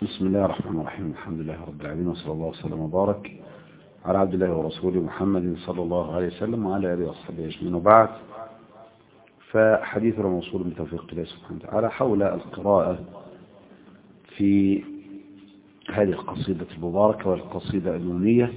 بسم الله الرحمن الرحيم. الحمد لله رب العالمين، وصلى الله وسلم وبارك على عبد الله ورسوله محمد صلى الله عليه وسلم وعلى آله وصحبه أجمعين. وبعد، فحديثنا موصول بتوفيق الله سبحانه وتعالى حول القراءة في هذه القصيدة المباركة والقصيدة النونية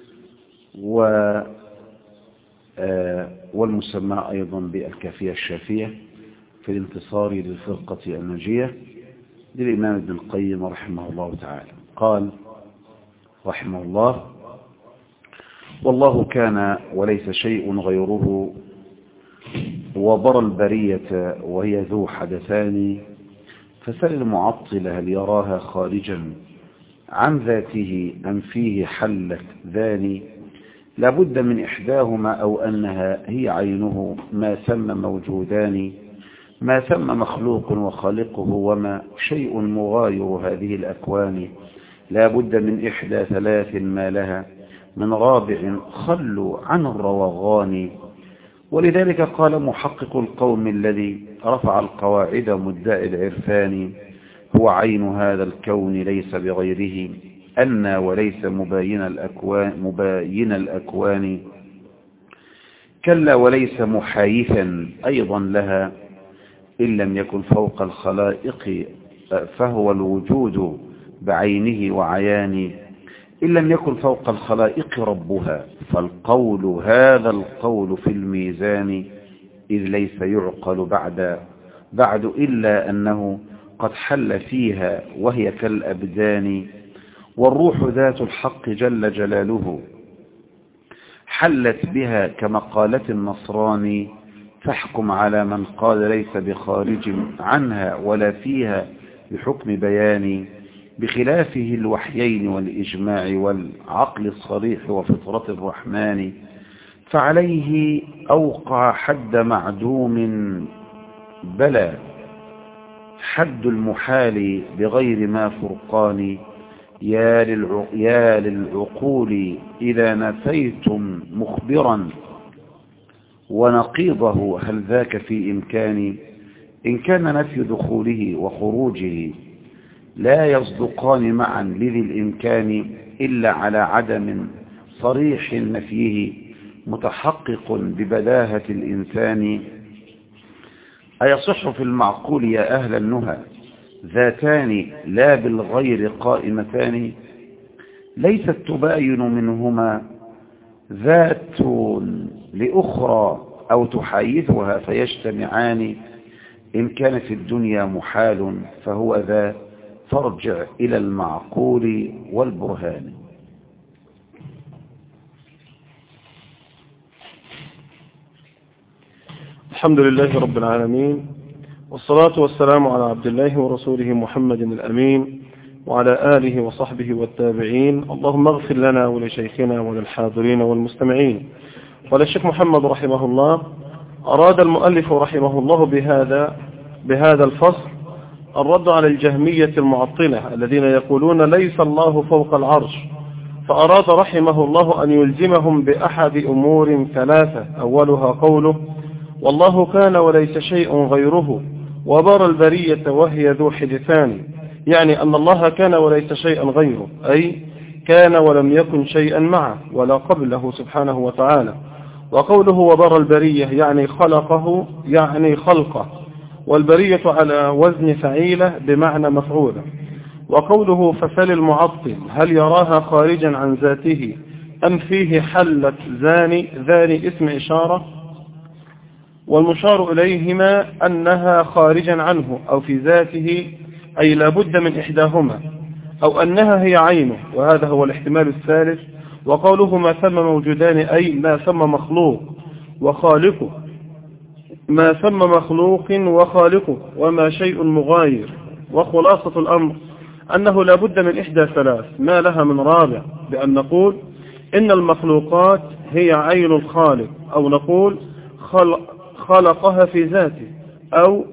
والمسمى أيضا بالكافية الشافية في الانتصار للفرقة الناجية للإمام ابن القيم رحمه الله تعالى. قال رحمه الله: والله كان وليس شيء غيره، وبرى البرية وهي ذو حدثان، فسل المعطل هل يراها خارجا عن ذاته أم فيه حلت ذاني، لابد من إحداهما أو أنها هي عينه، ما ثم موجودان، ما ثم مخلوق وخالقه، وما شيء مغاير هذه الأكوان، لابد من إحدى ثلاث ما لها من رابع، خلوا عن الروغان. ولذلك قال محقق القوم الذي رفع القواعد مدعي العرفان: هو عين هذا الكون ليس بغيره أن وليس مباين الأكوان، كلا وليس محايثا أيضا لها إن لم يكن فوق الخلائق، فهو الوجود بعينه وعيان، إن لم يكن فوق الخلائق ربها، فالقول هذا القول في الميزان، إذ ليس يعقل بعد إلا أنه قد حل فيها وهي كالأبدان، والروح ذات الحق جل جلاله حلت بها كمقالة النصراني، فاحكم على من قال ليس بخارج عنها ولا فيها بحكم بيان، بخلافه الوحيين والإجماع والعقل الصريح وفطرة الرحمن، فعليه أوقع حد معدوم بلى حد المحال بغير ما فرقان، يا للعقول إذا نفيتم مخبرا ونقيضه هل ذاك في إمكان، إن كان نفي دخوله وخروجه لا يصدقان معا لذي الإمكان، إلا على عدم صريح نفيه متحقق ببداهة الإنسان. أيصح في المعقول يا أهل النهى ذاتان لا بالغير قائمتان، ليست تباين منهما ذات لأخرى أو تحايثها فيجتمعان، إن كان في الدنيا محال فهو ذا، فارجع إلى المعقول والبرهان. الحمد لله رب العالمين، والصلاة والسلام على عبد الله ورسوله محمد الأمين وعلى آله وصحبه والتابعين. اللهم اغفر لنا ولشيخنا وللحاضرين والمستمعين. قال الشيخ محمد رحمه الله: أراد المؤلف رحمه الله بهذا الفصل الرد على الجهمية المعطلة الذين يقولون ليس الله فوق العرش، فأراد رحمه الله أن يلزمهم بأحد أمور ثلاثة، أولها قوله: والله كان وليس شيء غيره، وبرى البرية وهي ذو حدثان، يعني أن الله كان وليس شيئا غيره، أي كان ولم يكن شيئا معه ولا قبله سبحانه وتعالى. وقوله وبرى البرية يعني خلقه، يعني خلقه، والبرية على وزن فعيلة بمعنى مفعولة. وقوله فسل المعطل هل يراها خارجا عن ذاته أم فيه حلت ذاني اسم إشارة، والمشار إليهما أنها خارجا عنه أو في ذاته، أي لا بد من إحداهما، أو أنها هي عينه، وهذا هو الاحتمال الثالث. وقوله ما ثم موجودان أي ما ثم مخلوق وخالقه، ما ثم مخلوق وخالقه، وما شيء مغاير. وخلاصة الأمر أنه لا بد من إحدى ثلاث ما لها من رابع، بأن نقول إن المخلوقات هي عين الخالق، أو نقول خلقها في ذاته، أو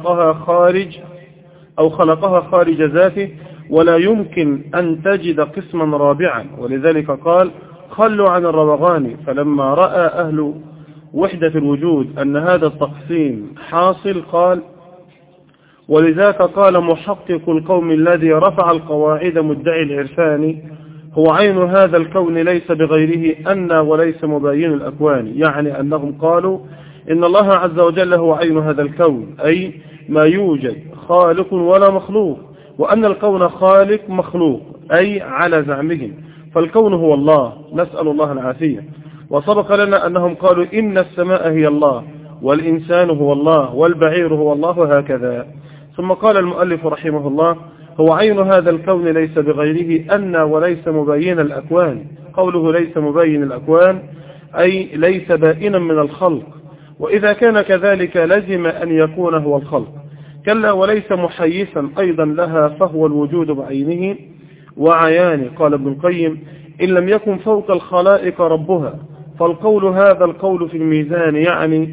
خلقها خارج ذاته، ولا يمكن أن تجد قسما رابعا. ولذلك قال خلوا عن الروغان، فلما رأى أهل وحدة الوجود أن هذا التقسيم حاصل قال ولذاك قال محقق القوم الذي رفع القواعد مدعي العرفان: هو عين هذا الكون ليس بغيره أن وليس مباين الأكوان. يعني أنهم قالوا إن الله عز وجل هو عين هذا الكون، أي ما يوجد خالق ولا مخلوق، وأن الكون خالق مخلوق، أي على زعمهم، فالكون هو الله، نسأل الله العافية. وسبق لنا أنهم قالوا إن السماء هي الله، والإنسان هو الله، والبعير هو الله، هكذا. ثم قال المؤلف رحمه الله: هو عين هذا الكون ليس بغيره أن وليس مبين الأكوان. قوله ليس مبين الأكوان أي ليس بائنا من الخلق، وإذا كان كذلك لزم أن يكون هو الخلق. كلا وليس محيثا أيضا لها فهو الوجود بعينه وعيانه. قال ابن القيم: إن لم يكن فوق الخلائق ربها فالقول هذا القول في الميزان. يعني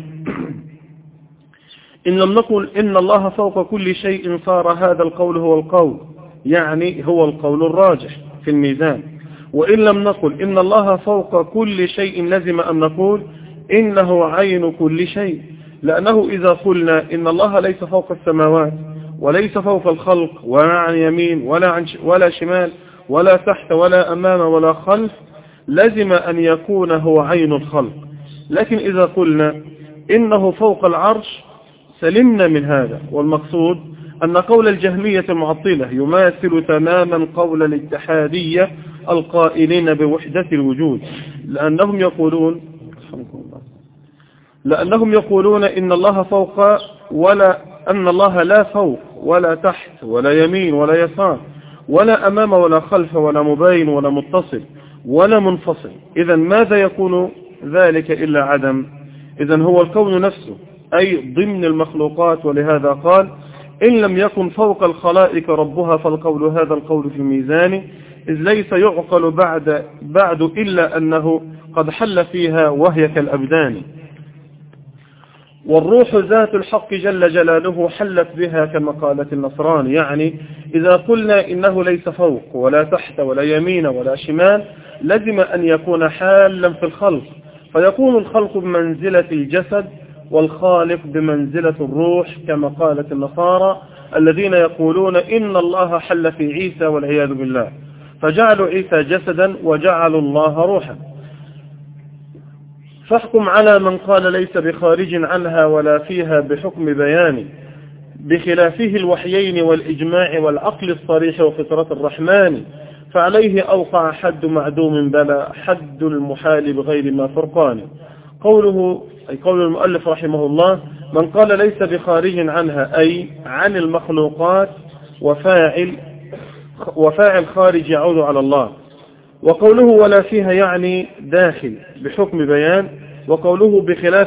إن لم نقل إن الله فوق كل شيء صار هذا القول هو القول، يعني هو القول الراجح في الميزان. وإن لم نقل إن الله فوق كل شيء لزم أن نقول إنه عين كل شيء، لأنه إذا قلنا إن الله ليس فوق السماوات وليس فوق الخلق ولا عن يمين ولا شمال ولا تحت ولا أمام ولا خلف، لزم أن يكون هو عين الخلق. لكن إذا قلنا إنه فوق العرش سلمنا من هذا. والمقصود أن قول الجهمية المعطلة يماثل تماما قول الاتحادية القائلين بوحدة الوجود، لأنهم يقولون إن الله فوق، ولا أن الله لا فوق ولا تحت ولا يمين ولا يسار ولا أمام ولا خلف ولا مباين ولا متصل ولا منفصل. إذن ماذا يكون ذلك إلا عدم؟ إذن هو الكون نفسه، أي ضمن المخلوقات. ولهذا قال: إن لم يكن فوق الخلائق ربها فالقول هذا القول في الميزان، إذ ليس يعقل بعد إلا أنه قد حل فيها وهي كالأبدان. والروح ذات الحق جل جلاله حلت بها كما قالت النصران. يعني إذا قلنا إنه ليس فوق ولا تحت ولا يمين ولا شمال لزم أن يكون حالا في الخلق، فيكون الخلق بمنزلة الجسد والخالق بمنزلة الروح كما قالت النصارى الذين يقولون إن الله حل في عيسى والعياذ بالله، فجعلوا عيسى جسدا وجعلوا الله روحا. فاحكم على من قال ليس بخارج عنها ولا فيها بحكم بيان، بخلافه الوحيين والإجماع والعقل الصريح وفطرة الرحمن، فعليه أوقع حد معدوم بلا حد المحال بغير ما فرقان. قوله أي قول المؤلف رحمه الله: من قال ليس بخارج عنها أي عن المخلوقات، وفاعل خارج يعود على الله. وقوله ولا فيها يعني داخل بحكم بيان. وقوله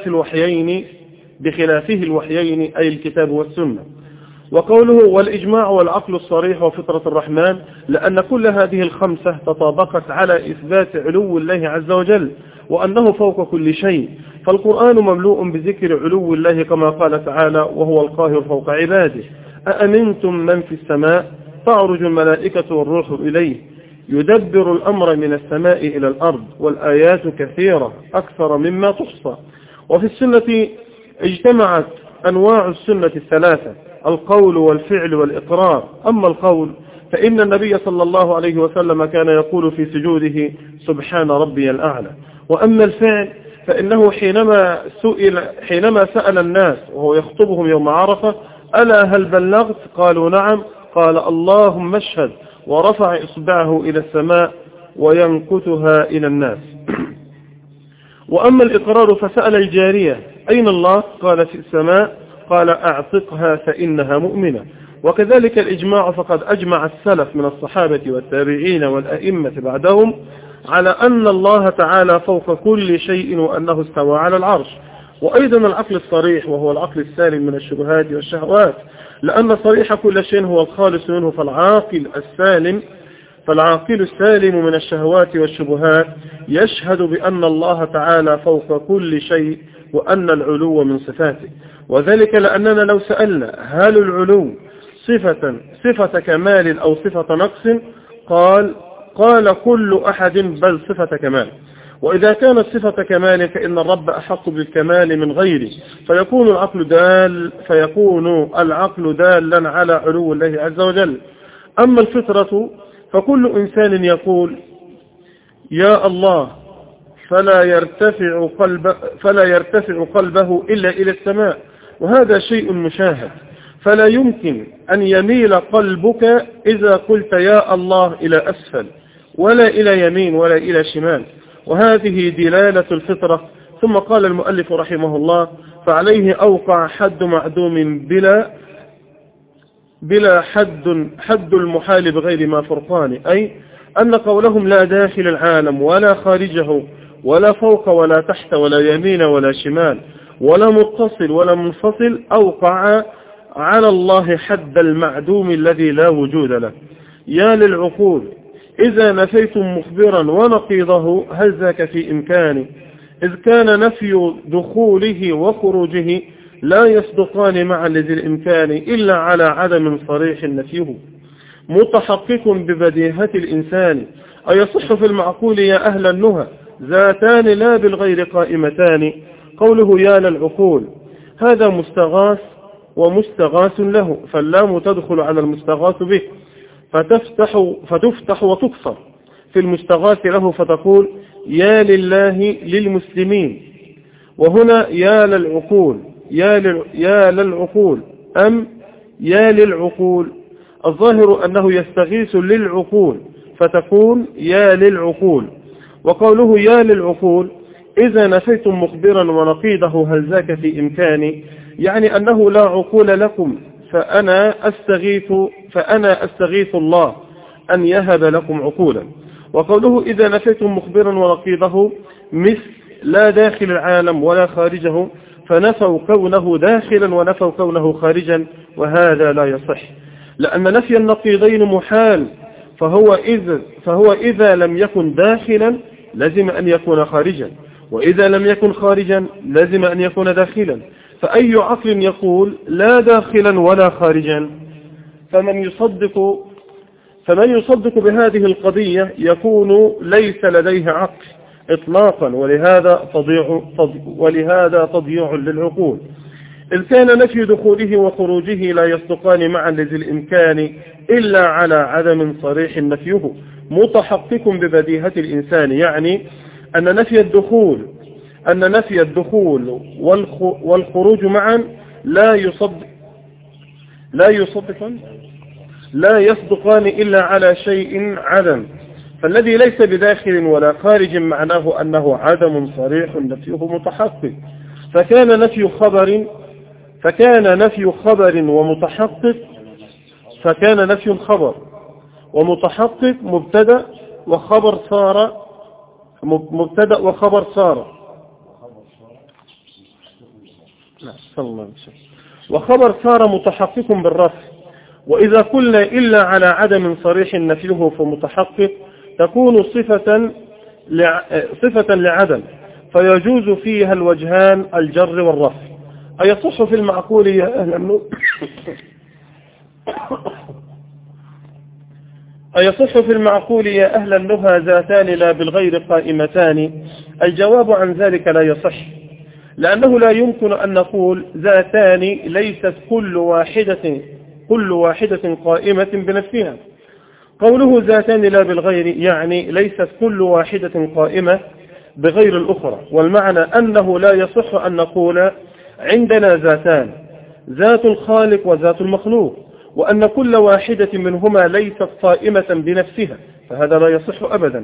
بخلافه الوحيين أي الكتاب والسنة. وقوله والإجماع والعقل الصريح وفطرة الرحمن، لأن كل هذه الخمسة تطابقت على إثبات علو الله عز وجل وأنه فوق كل شيء، فالقرآن مملوء بذكر علو الله كما قال تعالى: وهو القاهر فوق عباده. أأمنتم من في السماء تعرج الملائكة والروح إليه يدبر الأمر من السماء إلى الأرض، والآيات كثيرة أكثر مما تحصى. وفي السنة اجتمعت أنواع السنة الثلاثة: القول والفعل والإقرار. أما القول فإن النبي صلى الله عليه وسلم كان يقول في سجوده: سبحان ربي الأعلى. وأما الفعل فإنه حينما سأل الناس وهو يخطبهم يوم عرفة: ألا هل بلغت؟ قالوا نعم. قال: اللهم اشهد، ورفع إصبعه إلى السماء وينكتها إلى الناس. وأما الإقرار فسأل الجارية: أين الله؟ قال: في السماء. قال: أعتقها فإنها مؤمنة. وكذلك الإجماع، فقد أجمع السلف من الصحابة والتابعين والأئمة بعدهم على أن الله تعالى فوق كل شيء وأنه استوى على العرش. وأيضا العقل الصريح، وهو العقل السالم من الشبهات والشهوات، لأن صريح كل شيء هو الخالص منه، فالعاقل السالم من الشهوات والشبهات يشهد بأن الله تعالى فوق كل شيء وأن العلو من صفاته. وذلك لأننا لو سألنا هل العلو صفة كمال أو صفة نقص، قال كل أحد بل صفة كمال. وإذا كانت صفة كمال فإن الرب أحق بالكمال من غيره، فيكون العقل دالا على علو الله عز وجل. أما الفطرة فكل إنسان يقول يا الله فلا يرتفع قلبه إلا إلى السماء، وهذا شيء مشاهد، فلا يمكن أن يميل قلبك إذا قلت يا الله إلى أسفل ولا إلى يمين ولا إلى شمال، وهذه دلالة الفطرة. ثم قال المؤلف رحمه الله فعليه أوقع حد معدوم بلا حد المحال بغير ما فرقان، أي أن قولهم لا داخل العالم ولا خارجه ولا فوق ولا تحت ولا يمين ولا شمال ولا متصل ولا منفصل أوقع على الله حد المعدوم الذي لا وجود له. يا للعقول إذا نفيتم مخبرا ونقيضه هل ذاك في إمكانه، إذ كان نفي دخوله وخروجه لا يصدقان معا لذي الإمكان إلا على عدم صريح نفيه متحقق ببديهة الإنسان. أيصح في المعقول يا أهل النهى ذاتان لا بالغير قائمتان. قوله يا للعقول هذا مستغاث ومستغاث له، فاللام تدخل على المستغاث به فتفتح وتكسر في المستغاث له فتقول يا لله للمسلمين. وهنا يا للعقول يا للعقول أم يا للعقول، الظاهر أنه يستغيث للعقول فتكون يا للعقول. وقوله يا للعقول إذا نفيتم مخبرا ونقيضه هل ذاك في إمكاني، يعني أنه لا عقول لكم فأنا أستغيث الله أن يهب لكم عقولا. وقوله إذا نفيتم مخبرا ونقيضه مثل لا داخل العالم ولا خارجه، فنفوا كونه داخلا ونفوا كونه خارجا، وهذا لا يصح، لأن نفي النقيضين محال، فهو إذا لم يكن داخلا لازم أن يكون خارجا، وإذا لم يكن خارجا لازم أن يكون داخلا، فأي عقل يقول لا داخلا ولا خارجا؟ فمن يصدق بهذه القضية يكون ليس لديه عقل إطلاقا، ولهذا تضييع للعقول، إذ كان نفي دخوله وخروجه لا يصدقان معا لذي الإمكان إلا على عدم صريح نفيه متحقق ببديهة الإنسان، يعني أن نفي الدخول والخروج معا لا يصدقان إلا على شيء عدم، فالذي ليس بداخل ولا خارج معناه أنه عدم صريح نفيه متحقق. فكان نفي خبر ومتحقق مبتدأ وخبر صار متحقق بالرفع. وإذا قلنا إلا على عدم صريح نفيه فمتحقق تكون صفة لعدم، فيجوز فيها الوجهان الجر والرفع. أيصح في المعقول يا أهل النهى أيصح في المعقول يا أهل النهى ذاتان لا بالغير قائمتان؟ الجواب عن ذلك لا يصح، لأنه لا يمكن أن نقول ذاتان ليست كل واحدة قائمة بنفسها. قوله ذاتان لا بالغير يعني ليست كل واحدة قائمة بغير الأخرى، والمعنى أنه لا يصح أن نقول عندنا ذاتان، ذات الخالق وذات المخلوق، وأن كل واحدة منهما ليست قائمة بنفسها، فهذا لا يصح أبدا.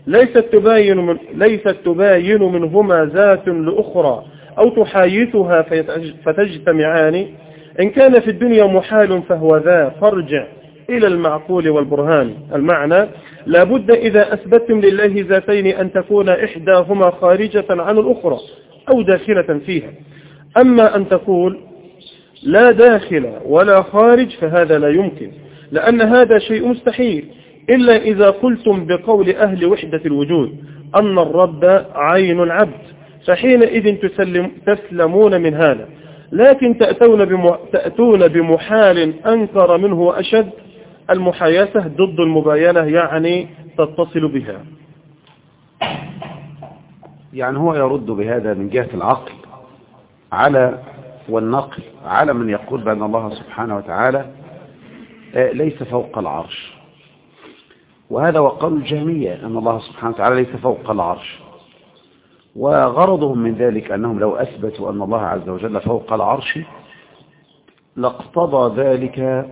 ليست تباين منهما ذات لأخرى أو تحايثها فتجتمعان. إن كان في الدنيا محال فهو ذا، فارجع إلى المعقول والبرهان. المعنى لا بد إذا أثبتم لله ذاتين أن تكون إحداهما خارجة عن الأخرى أو داخلة فيها. أما أن تقول لا داخل ولا خارج فهذا لا يمكن، لأن هذا شيء مستحيل، إلا إذا قلتم بقول أهل وحدة الوجود أن الرب عين العبد، فحينئذ تسلمون من هذا. لكن تأتون بمحال أنكر منه وأشد. المحايثة ضد المباينة، يعني تتصل بها. يعني هو يرد بهذا من جهة العقل على والنقل على من يقول بأن الله سبحانه وتعالى ليس فوق العرش، وهذا وقال الجهمية أن الله سبحانه وتعالى ليس فوق العرش، وغرضهم من ذلك أنهم لو أثبتوا أن الله عز وجل فوق العرش لاقتضى ذلك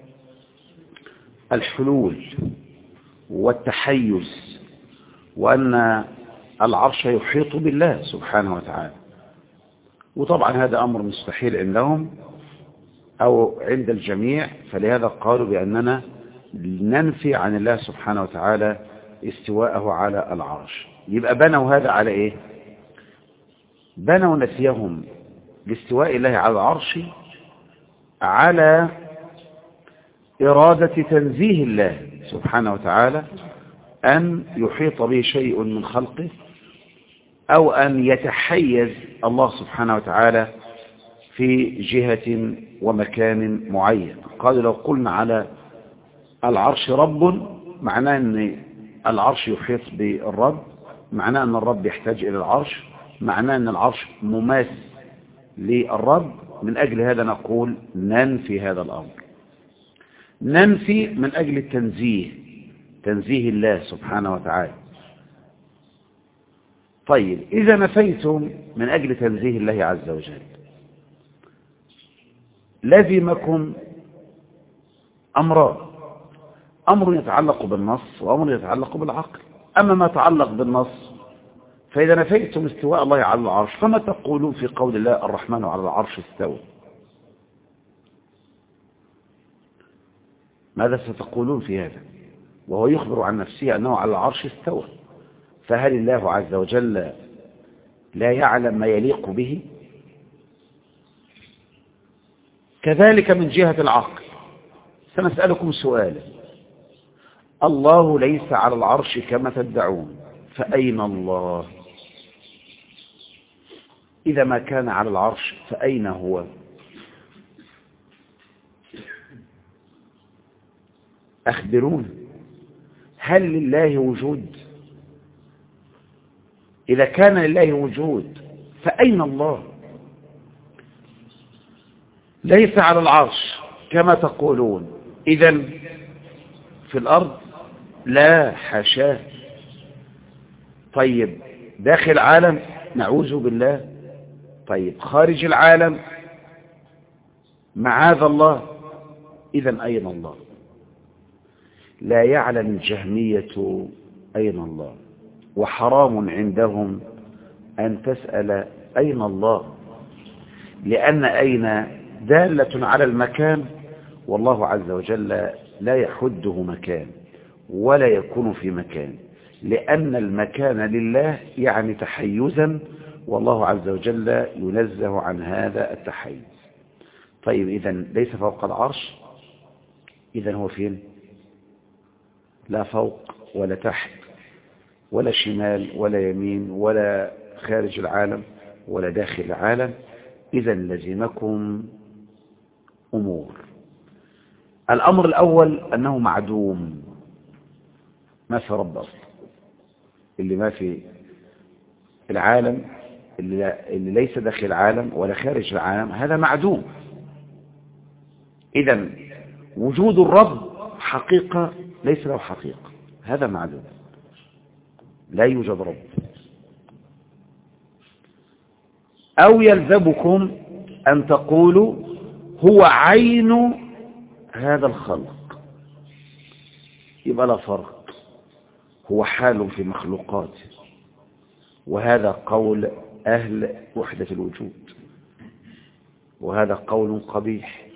الحلول والتحيز، وأن العرش يحيط بالله سبحانه وتعالى. وطبعا هذا أمر مستحيل عندهم أو عند الجميع، فلهذا قالوا بأننا ننفي عن الله سبحانه وتعالى استواءه على العرش. يبقى بنوا هذا على إيه؟ بنوا نفيهم لاستواء الله على العرش على إرادة تنزيه الله سبحانه وتعالى أن يحيط به شيء من خلقه، أو أن يتحيز الله سبحانه وتعالى في جهة ومكان معين. قالوا لو قلنا على العرش رب معناه أن العرش يحيط بالرب، معناه أن الرب يحتاج إلى العرش، معناه أن العرش مماثل للرب. من أجل هذا نقول ننفي هذا الأمر، ننفي من أجل التنزيه، تنزيه الله سبحانه وتعالى. طيب إذا نفيتم من أجل تنزيه الله عز وجل لازمكم أمران، أمر يتعلق بالنص وأمر يتعلق بالعقل. أما ما يتعلق بالنص فإذا نفيتم استواء الله على العرش فما تقولون في قول الله الرحمن على العرش استوى؟ ماذا ستقولون في هذا وهو يخبر عن نفسه أنه على العرش استوى؟ فهل الله عز وجل لا يعلم ما يليق به؟ كذلك من جهة العقل سنسألكم سؤالا: الله ليس على العرش كما تدعون، فأين الله؟ إذا ما كان على العرش فأين هو؟ أخبرون، هل لله وجود؟ إذا كان لله وجود فأين الله؟ ليس على العرش كما تقولون، إذن في الأرض؟ لا حاشاه. طيب داخل العالم؟ نعوذ بالله. طيب خارج العالم؟ معاذ الله. إذن أين الله؟ لا يعلم الجهمية أين الله، وحرام عندهم أن تسأل أين الله، لأن أين دالة على المكان، والله عز وجل لا يحده مكان ولا يكون في مكان، لأن المكان لله يعني تحيزا، والله عز وجل ينزه عن هذا التحيز. طيب إذن ليس فوق العرش، إذن هو فين؟ لا فوق ولا تحت ولا شمال ولا يمين ولا خارج العالم ولا داخل العالم. إذن لزمكم أمور. الأمر الأول أنه معدوم، ما في رب أصلا، اللي ما في العالم، اللي ليس داخل العالم ولا خارج العالم، هذا معدوم. إذن وجود الرب حقيقة ليس له حقيقة، هذا معدوم، لا يوجد رب. أو يلزمكم أن تقولوا هو عين هذا الخلق، يبقى لا فرق، هو حال في مخلوقاته، وهذا قول أهل وحدة الوجود، وهذا قول قبيح.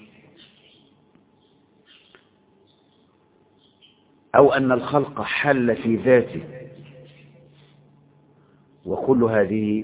أو أن الخلق حل في ذاته، وكل هذه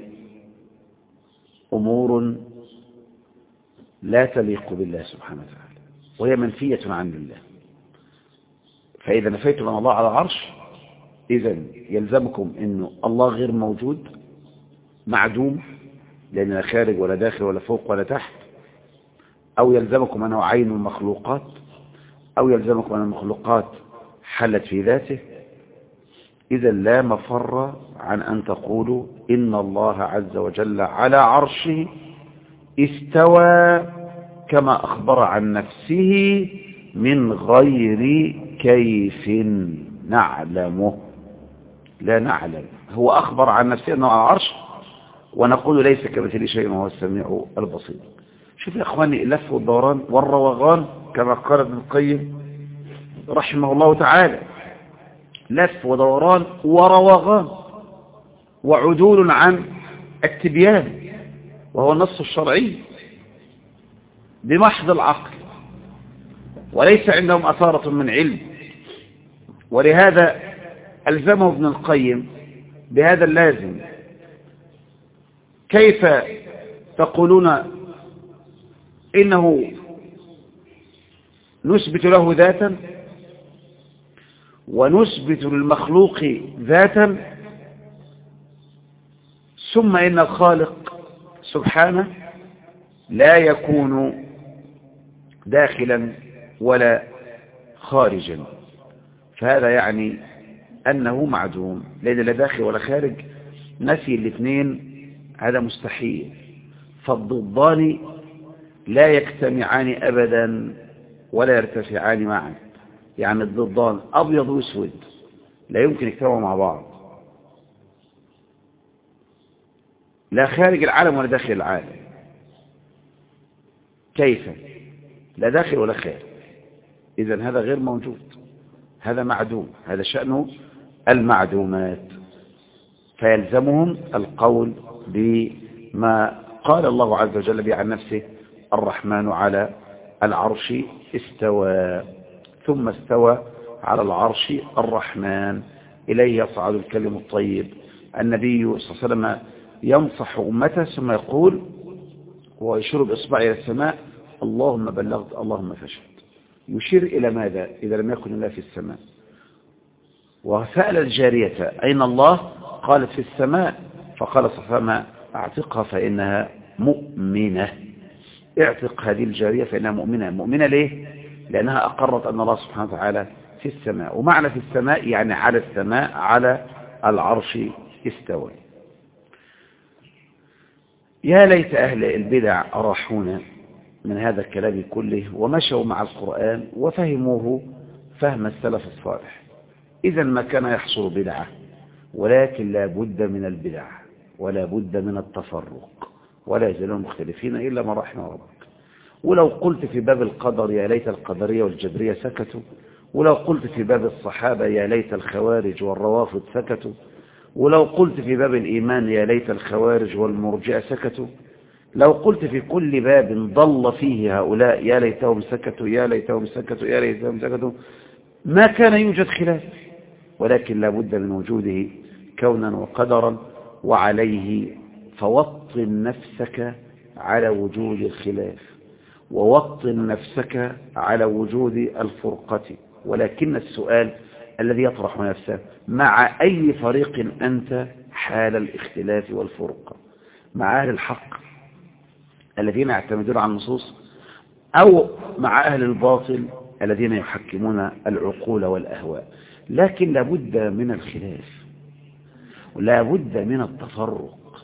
أمور لا تليق بالله سبحانه وتعالى، وهي منفية عن الله. فإذا نفيتم أن الله على العرش، إذن يلزمكم أن الله غير موجود، معدوم، لأن لا خارج ولا داخل ولا فوق ولا تحت. أو يلزمكم أنه عين المخلوقات، أو يلزمكم أن المخلوقات حلت في ذاته، إذا لا مفر عن أن تقولوا إن الله عز وجل على عرشه استوى كما أخبر عن نفسه من غير كيف نعلمه. لا نعلم، هو أخبر عن نفسه أنه على العرش، ونقول ليس كمثله شيء وهو السميع البصير. شوف يا أخواني اللف والدوران والروغان كما قال ابن القيم رحمه الله تعالى، لف ودوران وروغان وعدول عن التبيان وهو النص الشرعي بمحض العقل، وليس عندهم أثارة من علم. ولهذا ألزمه ابن القيم بهذا اللازم: كيف تقولون إنه نثبت له ذاتا ونثبت للمخلوق ذاتا، ثم إن الخالق سبحانه لا يكون داخلا ولا خارجا، فهذا يعني أنه معدوم، لأن لا داخل ولا خارج. نفي الاثنين هذا مستحيل، فالضدان لا يجتمعان أبدا ولا يرتفعان معا. يعني الضدان أبيض واسود لا يمكن يجتمعوا مع بعض، لا خارج العالم ولا داخل العالم. كيف؟ لا داخل ولا خارج، إذن هذا غير موجود، هذا معدوم، هذا شأنه المعدومات. فيلزمهم القول بما قال الله عز وجل به عن نفسه: الرحمن على العرش استوى، ثم استوى على العرش الرحمن، إليه يصعد الكلم الطيب. النبي صلى الله عليه وسلم ينصح أمته ثم يقول ويشير بإصبعه إلى السماء: اللهم بلغت اللهم فاشهد. يشير إلى ماذا إذا لم يكن الله في السماء؟ وسأل الجارية: أين الله؟ قالت: في السماء. فقال صلى الله عليه وسلم: اعتقها فإنها مؤمنة. اعتق هذه الجارية فإنها مؤمنة. مؤمنة ليه؟ لأنها أقرت أن الله سبحانه وتعالى في السماء، ومعنى في السماء يعني على السماء، على العرش استوى. يا ليت أهل البدع أراحونا من هذا الكلام كله ومشوا مع القرآن وفهموه فهم السلف الصالح. إذا ما كان يحصل بدعة، ولكن لا بد من البدع ولا بد من التفرق، ولا يزالون مختلفين إلا ما رحم ربك. ولو قلت في باب القدر يا ليت القدرية والجبرية سكتوا، ولو قلت في باب الصحابة يا ليت الخوارج والروافض سكتوا، ولو قلت في باب الإيمان يا ليت الخوارج والمرجئة سكتوا، لو قلت في كل باب ضل فيه هؤلاء يا ليتهم سكتوا يا ليتهم سكتوا يا ليتهم سكتوا، ما كان يوجد خلاف. ولكن لا بد من وجوده كونا وقدرا، وعليه فوطن نفسك على وجود الخلاف، ووطن نفسك على وجود الفرقة. ولكن السؤال الذي يطرح نفسه: مع أي فريق أنت حال الاختلاف والفرقة؟ مع أهل الحق الذين يعتمدون على النصوص، أو مع أهل الباطل الذين يحكمون العقول والأهواء؟ لكن لابد من الخلاف ولا بد من التفرق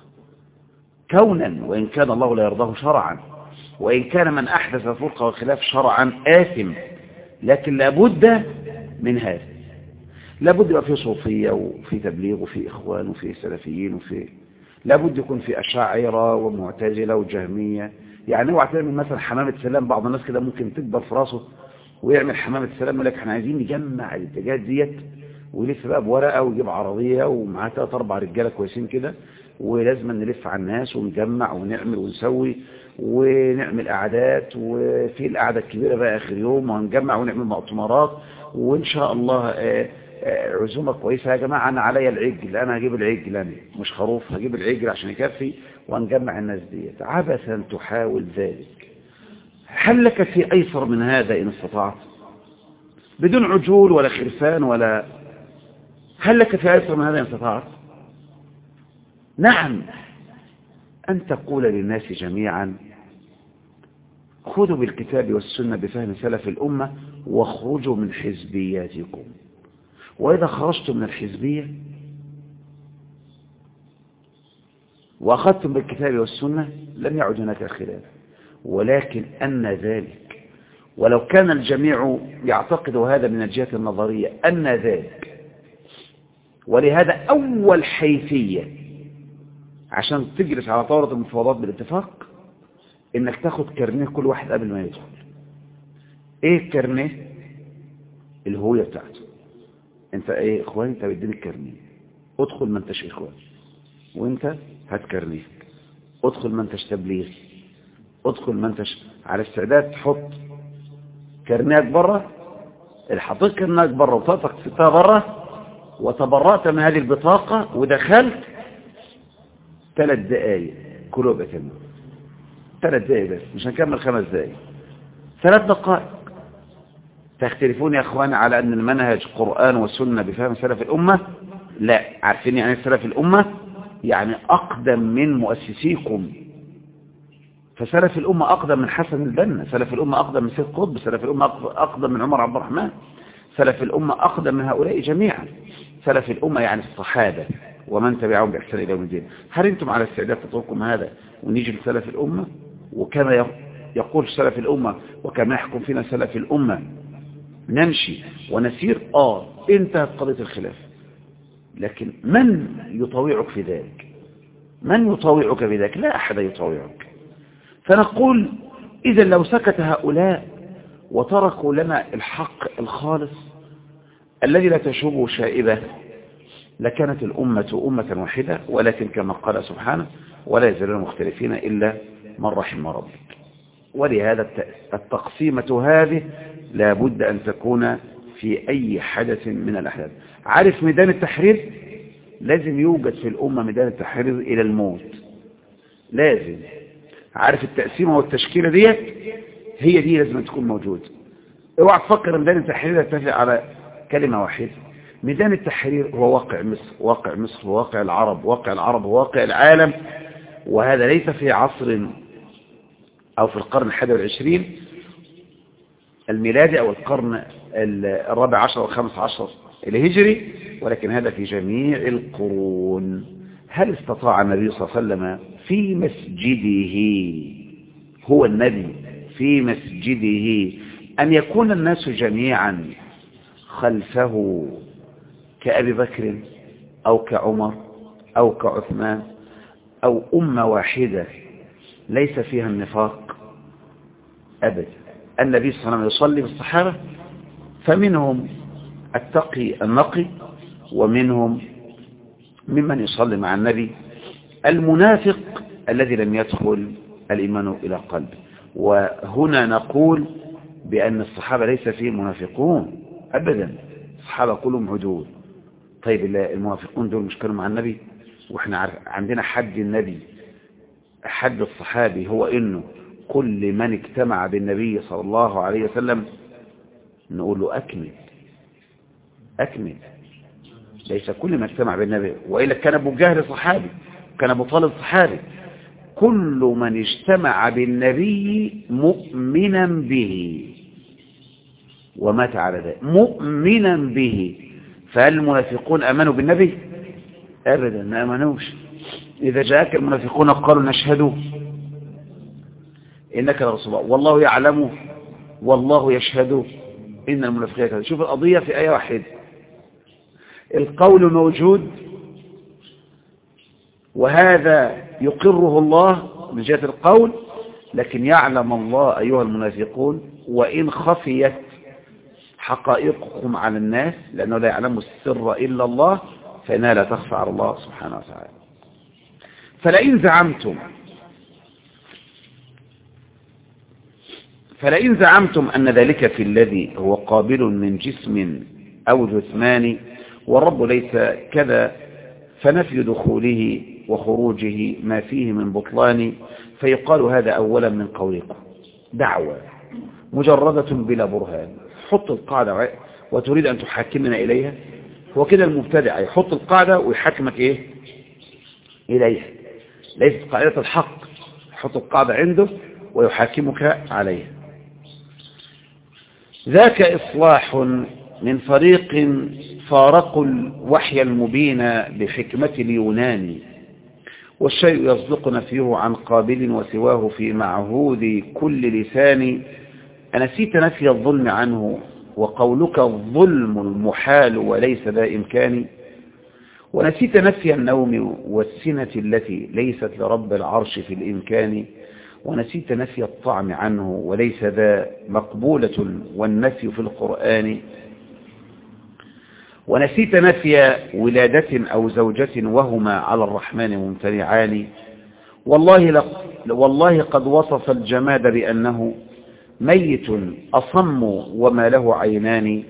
كونا، وإن كان الله لا يرضاه شرعا، وإن كان من أحدث الفرقة والخلاف شرعا آثم، لكن لابد من هذا. لابد يبقى في صوفية وفي تبليغ وفي إخوان وفي سلفيين لابد يكون في أشاعرة ومعتزلة وجهمية. يعني اوعى تعمل مثلا حمامة سلام. بعض الناس كده ممكن تكبر في راسه ويعمل حمامة سلام يقول لك احنا عايزين نجمع الاتجاهات ديت، ويلف بقى بورقة ويجيب عربية ومعاه 3-4 رجالة كويسين كده، ولازم نلف على الناس ونجمع ونعمل ونسوي ونعمل قعدات، وفي القعدة الكبيرة بقى آخر يوم وهنجمع ونعمل مؤتمرات، وإن شاء الله عزومة كويسة. يا جماعة أنا عليا العجل، أنا هجيب العجل، أنا مش خروف، هجيب العجل عشان يكفي وهنجمع الناس ديت. عبثا تحاول ذلك. هل لك في أيسر من هذا إن استطعت؟ بدون عجول ولا خرفان ولا، هل لك في أيسر من هذا إن استطعت؟ نعم، أن تقول للناس جميعا: خذوا بالكتاب والسنة بفهم سلف الأمة واخرجوا من حزبياتكم، وإذا خرجتم من الحزبية وأخذتم بالكتاب والسنة لم يعد هناك خلاف، ولكن أن ذلك ولو كان الجميع يعتقد هذا من الجهة النظرية أن ذلك، ولهذا أول حيثية عشان تجلس على طاولة المفاوضات بالاتفاق إنك تاخد كارنيه كل واحد قبل ما يدخل. إيه الكارنيه؟ الهوية بتاعته. أنت إيه إخواني؟ أنت بيديني الكارنيه، ادخل ما أنتش إخوان، وأنت هات كارنيه، ادخل ما أنتش تبليغ، ادخل ما أنتش على استعداد تحط كارنيك بره. اللي حطيت كارنيك بره وبطاقتك سبتها بره وتبرأت من هذه البطاقة ودخلت 3 دقايق كله يبقى تمام. 3 دقايق بس، مش هنكمل 5 دقايق، 3 دقائق. تختلفون يا اخواني على ان المنهج قرآن وسنة بفهم سلف الامة؟ لا. عارفين يعني سلف الامة؟ يعني اقدم من مؤسسيكم. فسلف الامة اقدم من حسن البنا، سلف الامة اقدم من سيد قطب، سلف الامة اقدم من عمر عبد الرحمن، سلف الامة اقدم من هؤلاء جميعا. سلف الامة يعني الصحابة ومن تبعهم بإحسان إلى يوم الدين. هل أنتم على استعداد تتركم هذا ونيجي لسلف الأمة وكما يقول سلف الأمة وكما يحكم فينا سلف الأمة نمشي ونسير؟ انتهت قضية الخلاف. لكن من يطوعك في ذلك؟ من يطوعك بذلك؟ لا أحد يطوعك. فنقول إذا لو سكت هؤلاء وتركوا لنا الحق الخالص الذي لا تشوبه شائبة لكانت الأمة أمة واحدة، ولكن كما قال سبحانه ولا يزالون مختلفين إلا من رحم ربك. ولهذا التقسيمة هذه لا بد أن تكون في أي حدث من الأحداث. عارف ميدان التحرير؟ لازم يوجد في الأمة ميدان التحرير إلى الموت، لازم. عارف التقسيمة والتشكيلة دي هي دي لازم تكون موجود. اوعى تفكر ميدان التحرير يتفق على كلمة واحدة. ميدان التحرير هو واقع مصر، واقع مصر، واقع العرب، واقع العرب، واقع العالم. وهذا ليس في عصر أو في القرن 21 الميلادي أو القرن 14 أو 15 الهجري، ولكن هذا في جميع القرون. هل استطاع النبي صلى الله عليه وسلم في مسجده، هو النبي في مسجده، أن يكون الناس جميعا خلفه كأبي بكر أو كعمر أو كعثمان أو أمة واحدة ليس فيها النفاق؟ أبدا. النبي صلى الله عليه وسلم يصلي بالصحابة، فمنهم التقي النقي، ومنهم ممن يصلي مع النبي المنافق الذي لم يدخل الإيمان إلى قلبه. وهنا نقول بأن الصحابة ليس فيهم منافقون أبدا، الصحابة كلهم عدول. طيب المنافقون دول مش كانوا مع النبي؟ وإحنا عندنا حد النبي، حد الصحابي هو إنه كل من اجتمع بالنبي صلى الله عليه وسلم نقول له أكمل أكمل. ليس كل من اجتمع بالنبي، وإلا كان أبو جهل صحابي، كان أبو طالب صحابي. كل من اجتمع بالنبي مؤمنا به ومات على ذلك مؤمنا به. فهل المنافقون آمنوا بالنبي؟ أبدا ما آمنوش. إذا جاءك المنافقون قالوا نشهد إنك لرسول الله والله يعلم والله يشهد إن المنافقين كذا. شوف القضية في آية واحدة، القول موجود وهذا يقره الله من جهة القول، لكن يعلم الله أيها المنافقون وإن خفيت حقائقكم على الناس، لأنه لا يعلم السر إلا الله، فإنها لا تخفى على الله سبحانه وتعالى. فلئن زعمتم أن ذلك في الذي هو قابل من جسم أو جثمان والرب ليس كذا، فنفي دخوله وخروجه ما فيه من بطلان، فيقال هذا أولا من قولكم دعوة مجردة بلا برهان. حط القاعدة وتريد أن تحاكمنا إليها. هو كده المبتدع يحط القاعدة ويحاكمك إيه إليها، ليست قاعدة الحق، يحط القاعدة عنده ويحاكمك عليها. ذاك إصلاح من فريق فارقوا الوحي المبين بحكمة اليونان، والشيء يصدق نفيه عن قابل وسواه في معهود كل لسان. أنسيت نفي الظلم عنه وقولك الظلم المحال وليس ذا إمكان، ونسيت نفي النوم والسنة التي ليست لرب العرش في الإمكان، ونسيت نفي الطعم عنه وليس ذا مقبولة والنفي في القرآن، ونسيت نفي ولادة أو زوجة وهما على الرحمن ممتنعان. والله قد وصف الجماد بأنه ميت أصم وما له عينان،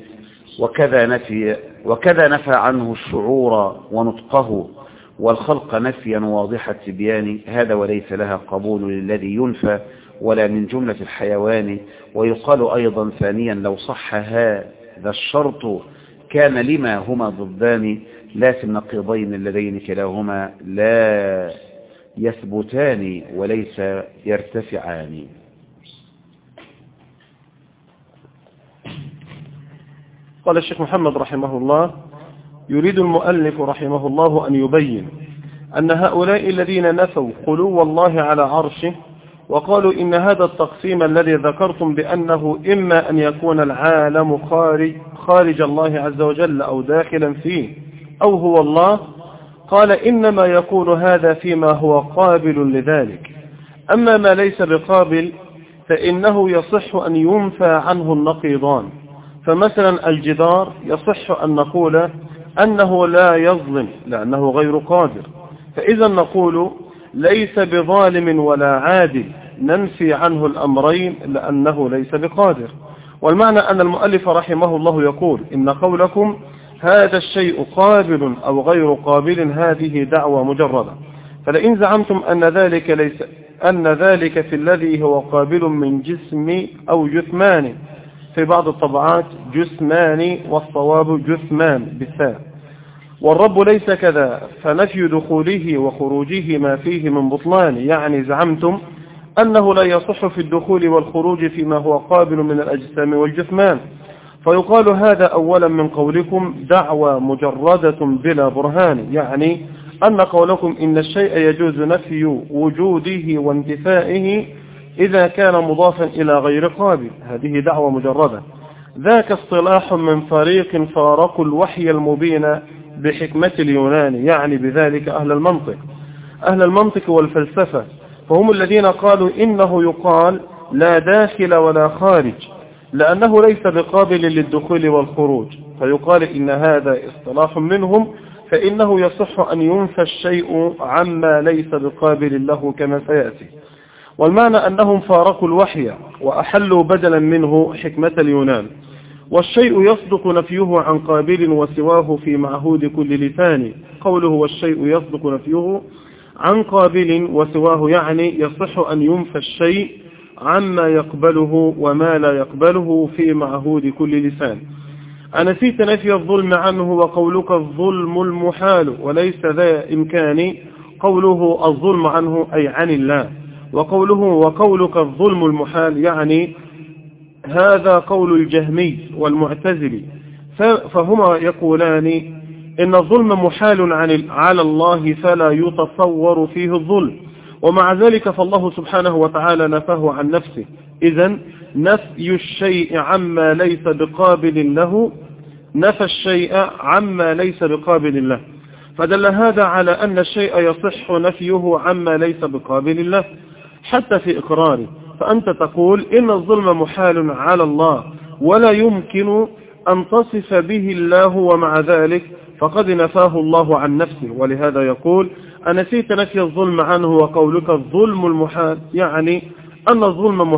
وكذا نفى عنه الشعور ونطقه والخلق نفيا واضح التبيان. هذا وليس لها قبول للذي ينفى ولا من جملة الحيوان. ويقال أيضا ثانيا لو صح هذا الشرط كان لما هما ضدان، لا في النقيضين اللذين كلاهما لا يثبتان وليس يرتفعان. قال الشيخ محمد رحمه الله: يريد المؤلف رحمه الله أن يبين أن هؤلاء الذين نفوا خلو الله على عرشه وقالوا إن هذا التقسيم الذي ذكرتم بأنه إما أن يكون العالم خارج الله عز وجل أو داخلا فيه أو هو الله، قال إنما يكون هذا فيما هو قابل لذلك، أما ما ليس بقابل فإنه يصح أن ينفى عنه النقيضان. فمثلا الجدار يصح أن نقول أنه لا يظلم لأنه غير قادر، فإذا نقول ليس بظالم ولا عادل، ننفي عنه الأمرين لأنه ليس بقادر. والمعنى أن المؤلف رحمه الله يقول إن قولكم هذا الشيء قابل أو غير قابل هذه دعوة مجردة، فلئن زعمتم أن ذلك في الذي هو قابل من جسم أو جثمان، في بعض الطبعات جثمان والصواب جثمان بالثاء، والرب ليس كذا، فنفي دخوله وخروجه ما فيه من بطلان، يعني زعمتم أنه لا يصح في الدخول والخروج فيما هو قابل من الأجسام والجثمان. فيقال هذا أولا من قولكم دعوى مجردة بلا برهان، يعني أن قولكم إن الشيء يجوز نفي وجوده وانتفائه إذا كان مضافا إلى غير قابل، هذه دعوة مجردة. ذاك اصطلاح من فريق فارقوا الوحي المبين بحكمة اليونان، يعني بذلك أهل المنطق والفلسفة، فهم الذين قالوا إنه يقال لا داخل ولا خارج لأنه ليس بقابل للدخول والخروج، فيقال إن هذا اصطلاح منهم، فإنه يصح أن ينفى الشيء عما ليس بقابل له كما سيأتي. والمعنى أنهم فارقوا الوحي وأحلوا بدلا منه حكمة اليونان، والشيء يصدق نفيه عن قابل وسواه في معهود كل لسان. قوله والشيء يصدق نفيه عن قابل وسواه يعني يصح أن ينفى الشيء عما يقبله وما لا يقبله في معهود كل لسان. أنسيت نفي الظلم عنه وقولك الظلم المحال وليس ذا إمكان، قوله الظلم عنه أي عن الله، وقولك الظلم المحال يعني هذا قول الجهمي والمعتزلي، فهما يقولان إن الظلم محال على الله فلا يتصور فيه الظلم، ومع ذلك فالله سبحانه وتعالى نفاه عن نفسه. إذن نفي الشيء عما ليس بقابل له، نفى الشيء عما ليس بقابل له، فدل هذا على أن الشيء يصح نفيه عما ليس بقابل له حتى في إقراره. فأنت تقول إن الظلم محال على الله ولا يمكن أن تصف به الله، ومع ذلك فقد نفاه الله عن نفسه. ولهذا يقول أنسيت نفي الظلم عنه وقولك الظلم المحال، يعني أن الظلم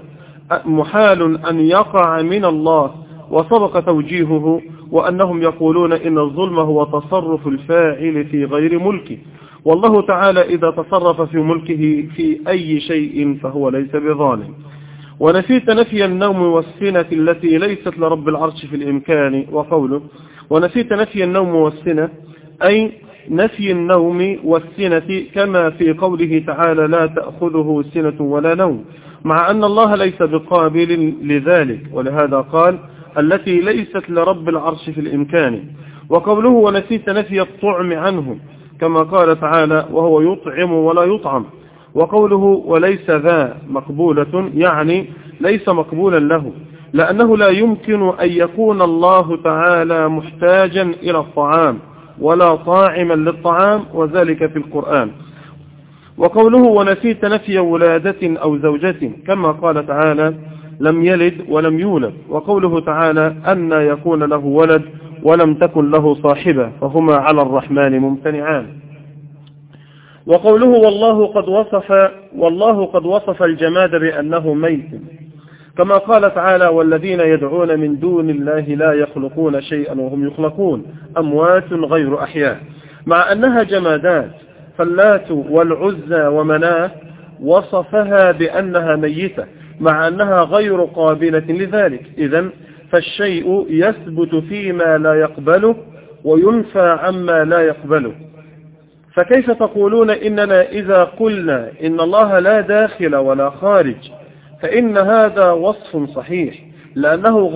محال أن يقع من الله، وسبق توجيهه وأنهم يقولون إن الظلم هو تصرف الفاعل في غير ملكه، والله تعالى إذا تصرف في ملكه في أي شيء فهو ليس بظالم. ونسيت نفي النوم والسنة التي ليست لرب العرش في الإمكان، وقوله ونسيت نفي النوم والسنة أي نفي النوم والسنة كما في قوله تعالى لا تأخذه سنة ولا نوم، مع أن الله ليس بقابل لذلك. ولهذا قال التي ليست لرب العرش في الإمكان. وقوله ونسيت نفي الطعم عنه كما قال تعالى وهو يطعم ولا يطعم. وقوله وليس ذا مقبولة يعني ليس مقبولا له، لأنه لا يمكن أن يكون الله تعالى محتاجا إلى الطعام ولا طاعما للطعام، وذلك في القرآن. وقوله ونسيت نفي ولادة أو زوجة كما قال تعالى لم يلد ولم يولد. وقوله تعالى أن يكون له ولد ولم تكن له صاحبة فهما على الرحمن ممتنعان. وقوله والله قد وصف الجماد بأنه ميت كما قال تعالى والذين يدعون من دون الله لا يخلقون شيئا وهم يخلقون أموات غير أحياء، مع أنها جمادات. فاللات والعزى ومناه وصفها بأنها ميتة مع أنها غير قابلة لذلك. إذن فالشيء يثبت فيما لا يقبله وينفى عما لا يقبله. فكيف تقولون إننا إذا قلنا إن الله لا داخل ولا خارج فإن هذا وصف صحيح لأنه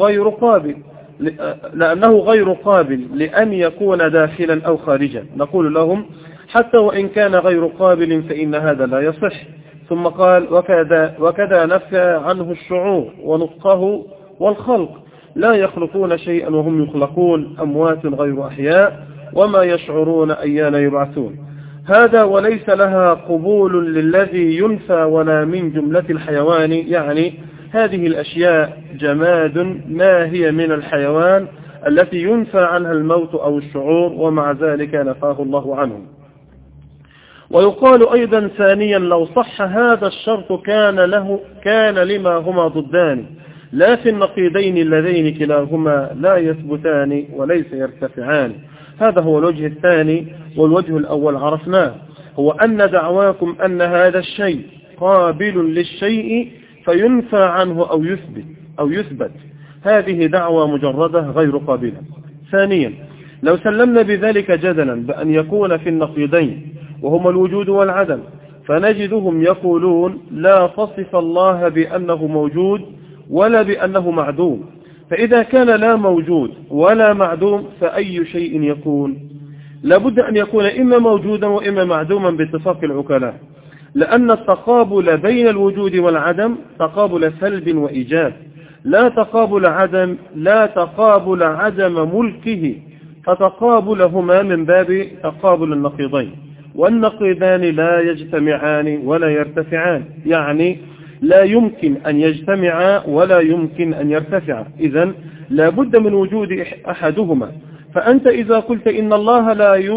غير قابل لأن يكون داخلا أو خارجا. نقول لهم حتى وإن كان غير قابل فإن هذا لا يصح. ثم قال وكذا نفى عنه الشعور ونطقه والخلق لا يخلقون شيئا وهم يخلقون أموات غير أحياء وما يشعرون أيان يبعثون. هذا وليس لها قبول للذي ينفى ولا من جملة الحيوان، يعني هذه الأشياء جماد ما هي من الحيوان التي ينفى عنها الموت أو الشعور، ومع ذلك نفاه الله عنهم. ويقال أيضا ثانيا لو صح هذا الشرط كان لما هما ضدان لا في النقيضين اللذين كلاهما لا يثبتان وليس يرتفعان. هذا هو الوجه الثاني. والوجه الأول عرفناه، هو أن دعواكم أن هذا الشيء قابل للشيء فينفى عنه أو يثبت هذه دعوة مجردة غير قابلة. ثانيا لو سلمنا بذلك جدلا بأن يكون في النقيضين وهما الوجود والعدم فنجدهم يقولون لا تصف الله بأنه موجود ولا بأنه معدوم. فإذا كان لا موجود ولا معدوم فأي شيء يكون؟ لابد أن يكون إما موجودا وإما معدوما باتفاق العقلاء، لأن التقابل بين الوجود والعدم تقابل سلب وإيجاب، لا تقابل عدم ملكه، فتقابلهما من باب تقابل النقيضين، والنقيضان لا يجتمعان ولا يرتفعان، يعني لا يمكن أن يجتمعا ولا يمكن أن يرتفعا. إذن لا بد من وجود أحدهما. فأنت إذا قلت إن الله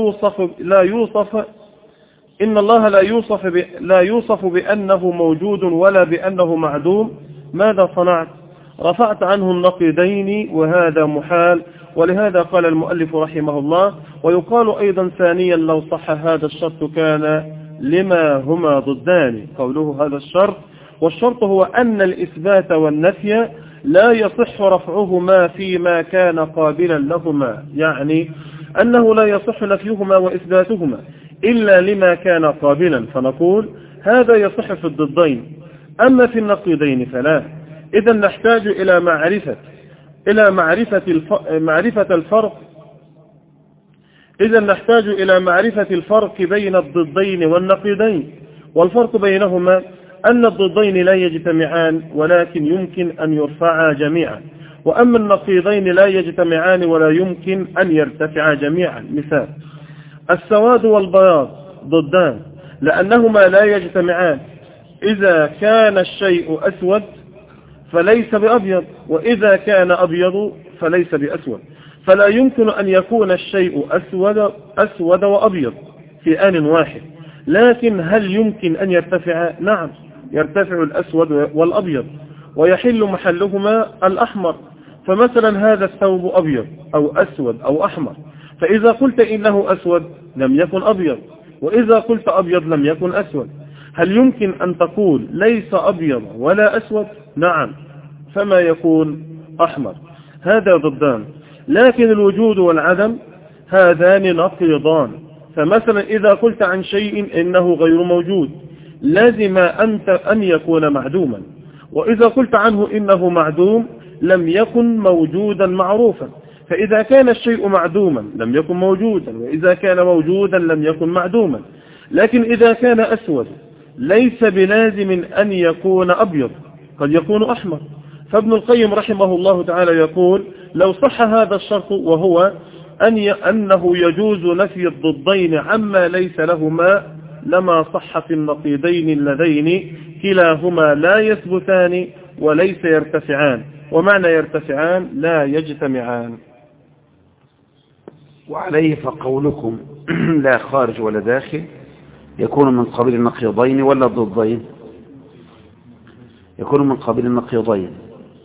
لا يوصف بأنه موجود ولا بأنه معدوم، ماذا صنعت؟ رفعت عنه النقيضين، وهذا محال. ولهذا قال المؤلف رحمه الله ويقال أيضا ثانيا لو صح هذا الشرط كان لما هما ضدان. قوله هذا الشرط، والشرط هو أن الإثبات والنفي لا يصح رفعهما فيما كان قابلا لهما، يعني أنه لا يصح نفيهما وإثباتهما إلا لما كان قابلا، فنقول هذا يصح في الضدين، أما في النقيضين فلا. إذا نحتاج إلى معرفة الفرق بين الضدين والنقيضين. والفرق بينهما أن الضدين لا يجتمعان ولكن يمكن أن يرفعا جميعا، وأما النقيضين لا يجتمعان ولا يمكن أن يرتفعا جميعا. مثال: السواد والبياض ضدان لأنهما لا يجتمعان. إذا كان الشيء أسود فليس بأبيض، وإذا كان أبيض فليس بأسود، فلا يمكن أن يكون الشيء أسود وأبيض في آن واحد. لكن هل يمكن أن يرتفع؟ نعم، يرتفع الأسود والأبيض ويحل محلهما الأحمر. فمثلا هذا الثوب أبيض أو أسود أو أحمر، فإذا قلت إنه أسود لم يكن أبيض، وإذا قلت أبيض لم يكن أسود. هل يمكن أن تقول ليس أبيض ولا أسود؟ نعم، فما يكون أحمر. هذا ضدان. لكن الوجود والعدم هذان نقيضان. فمثلا إذا قلت عن شيء إنه غير موجود لازم أن يكون معدوما، وإذا قلت عنه إنه معدوم لم يكن موجودا معروفا. فإذا كان الشيء معدوما لم يكن موجودا، وإذا كان موجودا لم يكن معدوما. لكن إذا كان أسود ليس بلازم أن يكون أبيض، قد يكون أحمر. فابن القيم رحمه الله تعالى يقول: لو صح هذا الشرط، وهو أنه يجوز نفي الضدين عما ليس لهما، لما صح في النقيضين اللذين كلاهما لا يثبتان وليس يرتفعان. ومعنى يرتفعان لا يجتمعان. وعليه فقولكم لا خارج ولا داخل يكون من قبيل النقيضين ولا الضدين؟ يكون من قبيل النقيضين،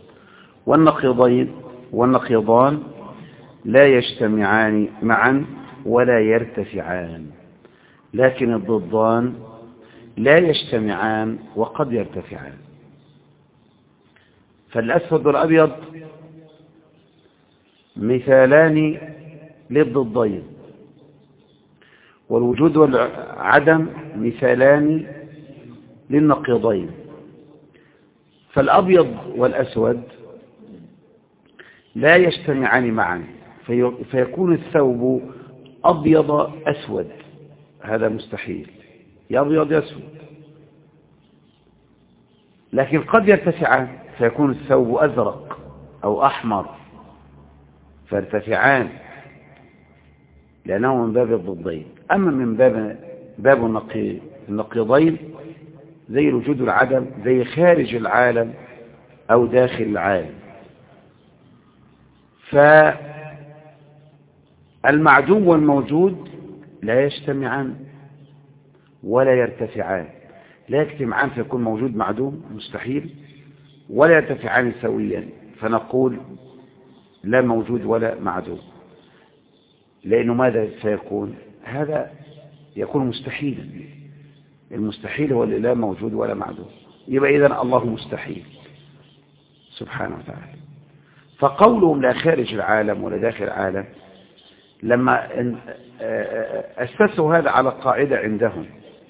والنقيضان لا يجتمعان معا ولا يرتفعان، لكن الضدان لا يجتمعان وقد يرتفعان. فالأسود والأبيض مثالان للضدين، والوجود والعدم مثالان للنقيضين. فالأبيض والأسود لا يجتمعان معا، فيكون الثوب أبيض أسود، هذا مستحيل، يا أبيض يا أسود. لكن قد يرتفعان، فيكون الثوب أزرق أو أحمر، فيرتفعان لأنه من باب الضدين. أما من باب النقيضين زي الوجود والعدم، زي خارج العالم أو داخل العالم. فالمعدوم والموجود لا يجتمعان ولا يرتفعان، لا يجتمعان فيكون موجود معدوم مستحيل، ولا يرتفعان سويا فنقول لا موجود ولا معدوم، لأنه ماذا سيكون؟ هذا يكون مستحيلا. المستحيل هو اللي لا موجود ولا معدوم، يبقى إذن الله مستحيل سبحانه وتعالى. فقولهم لا خارج العالم ولا داخل العالم، لما أسسوا هذا على قاعدة عندهم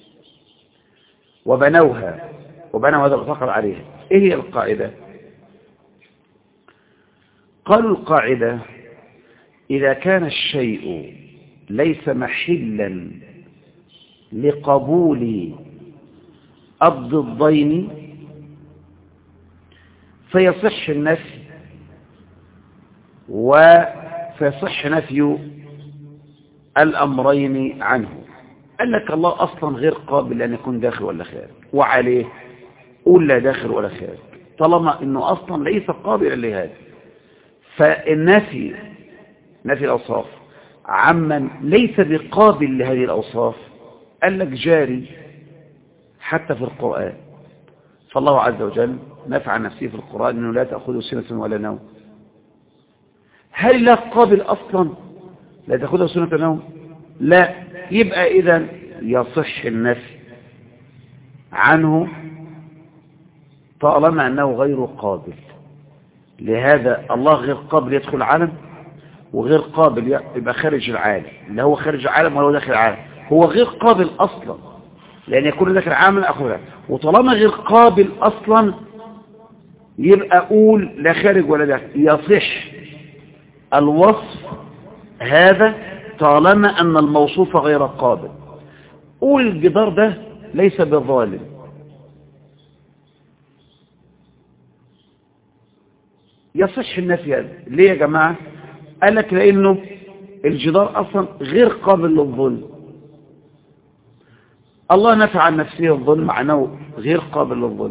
وبنوا هذا الفقر عليها. إيه هي القاعدة؟ قالوا القاعدة: إذا كان الشيء ليس محلا لقبول الضدين فيصح النفي، وفيصح نفي الأمرين عنه. قال لك الله أصلا غير قابل أن يكون داخل ولا خارج، وعليه قول لا داخل ولا خارج، طالما أنه أصلا ليس قابلا لهذا. فالنفي، نفي الأوصاف عمن ليس بقابل لهذه الأوصاف، قال لك جاري حتى في القرآن. فالله عز وجل نفع عن نفسه في القرآن أنه لا تأخذه سنة ولا نوم. هل الله قابل أصلا لا تأخذه سنة ولا نوم؟ لا. يبقى إذن يصح النفي عنه طالما أنه غير قابل. لهذا الله غير قابل يدخل العالم، وغير قابل يبقى خارج العالم، لا هو خارج العالم ولا هو داخل العالم، هو غير قابل أصلا، لأن يكون داخل العالم لا أخذها. وطالما غير قابل أصلا يبقى أقول لا خارج ولا داخل، يصح الوصف هذا طالما أن الموصوف غير قابل. قول الجدار ده ليس بظالم، يصح النفي هذا. ليه يا جماعة؟ قال لك لأنه الجدار أصلا غير قابل للظلم. الله نفع عن نفسه الظلم معناه غير قابل للظلم،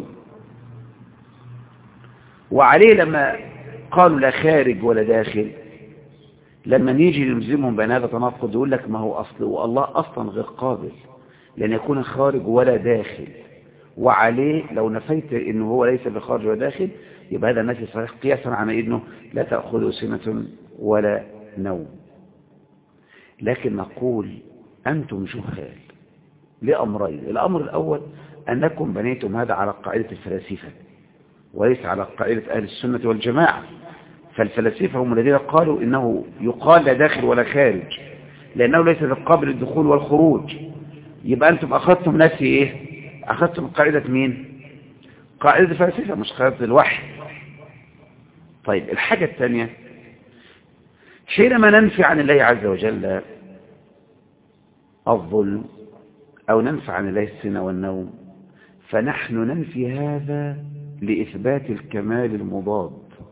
وعليه لما قالوا لا خارج ولا داخل، لما نيجي نلزمهم بأن هذا تناقض يقول لك ما هو أصل، والله أصلا غير قابل لأن يكون خارج ولا داخل. وعليه لو نفيت إنه هو ليس بخارج ولا داخل يبقى هذا نفي صحيح قياسا على إنه لا تأخذه سنة ولا نوم. لكن نقول أنتم جهال لأمرين. الأمر الأول أنكم بنيتم هذا على قاعدة الفلاسفة وليس على قاعدة أهل السنة والجماعة. فالفلاسفة هم الذين قالوا إنه يقال لا داخل ولا خارج لأنه ليس قابل للدخول والخروج. يبقى أنتم أخذتم نفي إيه؟ أخذتم قاعدة مين؟ قاعدة الفلاسفة مش قاعدة الوحي. طيب الحاجة الثانية، حينما ننفي عن الله عز وجل الظلم أو ننفي عن الله السنة والنوم، فنحن ننفي هذا لإثبات الكمال المضاد.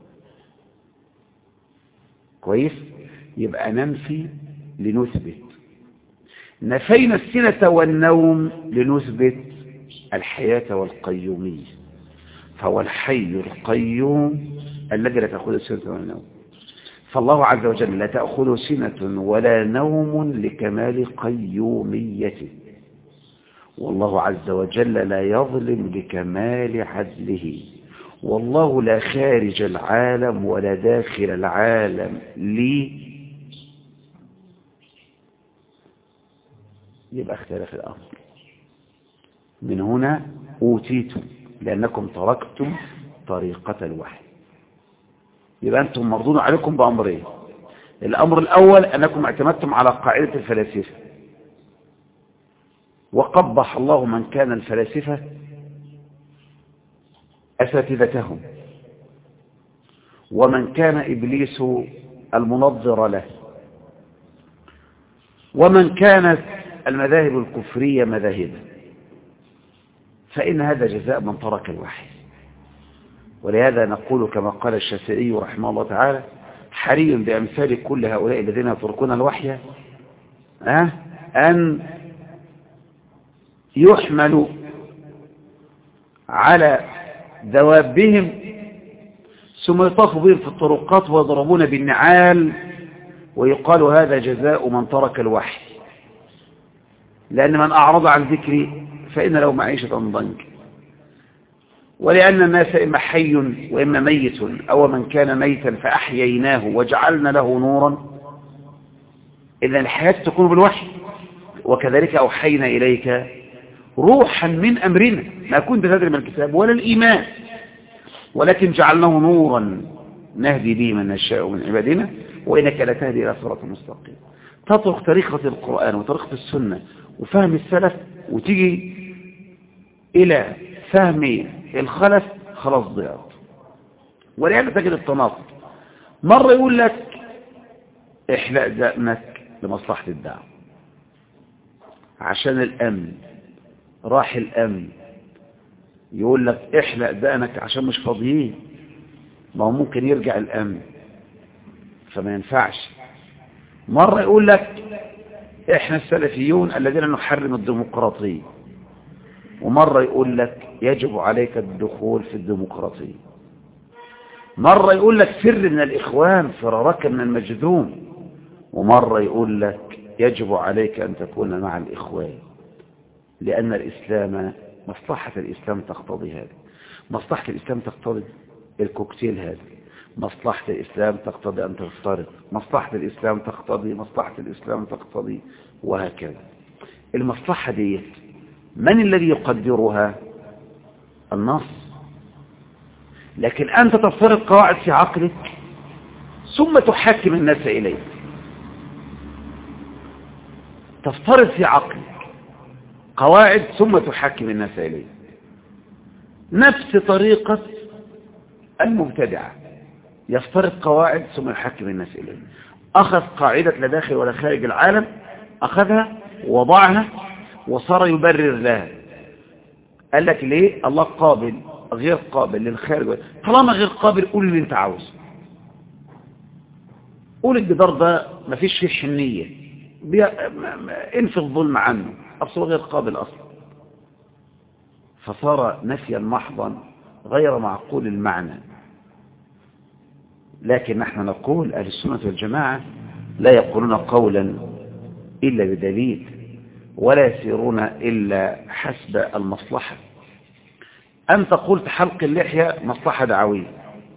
كويس؟ يبقى ننفي لنثبت. نفينا السنة والنوم لنثبت الحياة والقيومية، فهو الحي القيوم الذي لا تأخذه سنة ولا نوم. فالله عز وجل لا تأخذه سنة ولا نوم لكمال قيوميته، والله عز وجل لا يظلم لكمال عدله، والله لا خارج العالم ولا داخل العالم يبقى اختلاف الأمر. من هنا أوتيتم لأنكم تركتم طريقة الوحي. يبقى أنتم مردون عليكم بأمرين. الأمر الأول أنكم اعتمدتم على قاعدة الفلاسفة، وقبح الله من كان الفلاسفة أساتذتهم، ومن كان إبليس المنظر له، ومن كانت المذاهب الكفرية مذاهبه، فإن هذا جزاء من ترك الوحي. ولهذا نقول كما قال الشافعي رحمه الله تعالى: حري بأمثال كل هؤلاء الذين يتركون الوحي أن يحملوا على دوابهم ثم يطافوا بهم في الطرقات ويضربون بالنعال، ويقال هذا جزاء من ترك الوحي، لأن من أعرض عن ذكري فإن له معيشة ضنكا. ولأن الناس إما حي وإما ميت، أو من كان ميتا فأحييناه وجعلنا له نورا، إذن الحياة تكون بالوحي. وكذلك أوحينا إليك روحا من أمرنا ما كنت تدري من الكتاب ولا الإيمان، ولكن جعلناه نورا نهدي به من نشاء من عبادنا وإنك لتهدي إلى صراط مستقيم. تطرق طريقة القرآن وطريقة السنة وفهم السلف وتيجي إلى فهم الخلف، خلاص ضيعت. ولهذا تجد التناقض، مرة يقول لك احلق دقنك لمصلحة الدعوة عشان الأمن، راح الأمن يقول لك احلق دقنك عشان مش فاضيين، ما هو ممكن يرجع الأمن فما ينفعش. مرة يقول لك احنا السلفيون الذين نحرم الديمقراطية، ومرة يقول لك يجب عليك الدخول في الديمقراطية. مرة يقول لك فر من الإخوان فرارك من المجذوم، ومرة يقول لك يجب عليك أن تكون مع الإخوان، لأن الإسلام مصلحة الإسلام تقتضي هذا، مصلحة الإسلام تقتضي الكوكتيل هذا، مصلحة الإسلام تقتضي أن تفترض، مصلحة الإسلام تقتضي، مصلحة الإسلام تقتضي، وهكذا. المصلحة دي من الذي يقدرها؟ النص. لكن أنت تفترض قواعد في عقلك ثم تحاكم الناس إليه. تفترض في عقلك قواعد ثم تحاكم الناس إليه، نفس طريقة المبتدعة، يفترض قواعد ثم يحاكم الناس إليه. أخذ قاعدة لا داخل ولا خارج العالم، أخذها وضعها وصار يبرر لها. قال لك ليه الله قابل غير قابل للخارج؟ طالما غير قابل قول اللي انت عاوزه، قول الجدار ده ما فيش فيه حنية، انفي الظلم عنه، أصله غير قابل أصلا، فصار نفيا محضا غير معقول المعنى. لكن نحن نقول أهل السنة والجماعة لا يقولون قولا إلا بدليل، ولا يسيرون إلا حسب المصلحة. أنت قلت حلق اللحية مصلحة دعوية،